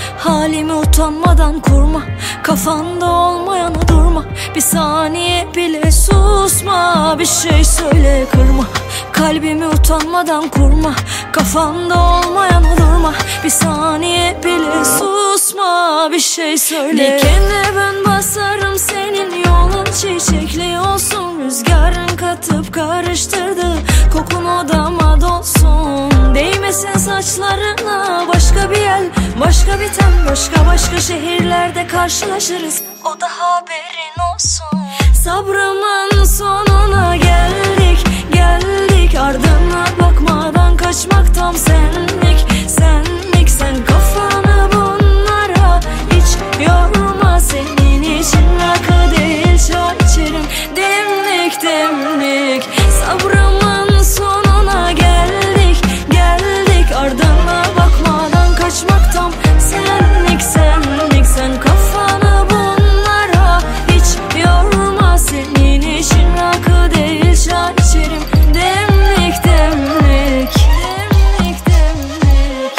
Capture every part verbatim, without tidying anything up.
Halimi utanmadan kurma, kafanda olmayanı durma. Bir saniye bile susma, bir şey söyle kırma. Kalbimi utanmadan kurma, kafanda olmayanı durma. Bir saniye bile susma, bir şey söyle. Dikenle ben basarım senin yolun, çiçekli olsun. Rüzgarın katıp karıştırdı, kokun odama dolsun. Değmesin saçlarına başka bir el, başka bir ten. Başka başka şehirlerde karşılaşırız, o da haberin olsun. Sabrımın sonuna geldik, geldik. Ardına bakmadan kaçmak tam senlik, senlik. Sen kafanı bunlara hiç yorma. Senin için rakı değil çay içerim, demlik demlik. Sabrımın sonuna geldik, geldik. Ardına bakmadan kaçmak tam senlik, senlik. Sen kafanı bunlara hiç yorma. Senin için rakı değil çay içerim, demlik demlik, demlik demlik.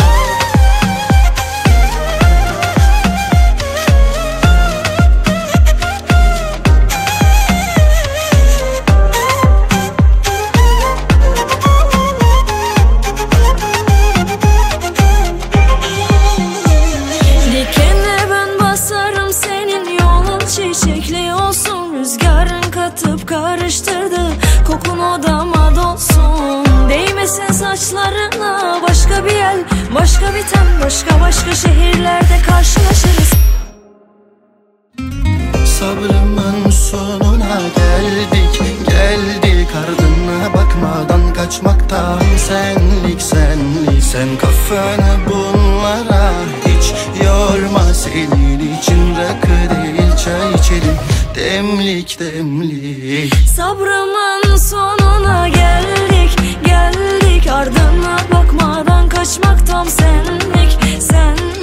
Dikenle ben basarım senin yolun, çiçekli olsun. Rüzgarın katıp karıştırdı, kokun odama dolsun. Değmesin saçlarına başka bir el, başka bir ten. Başka başka şehirlerde karşılaşırız. Sabrımın sonuna geldik, geldik. Ardına bakmadan kaçmaktan senlik, senlik. Sen kafanı bunlara hiç yorma. Senin için rakı değil çay içelim, demlik demlik. Sabrımın sonuna geldik, geldik. Ardına bakmadan kaçmak tam senlik, senlik.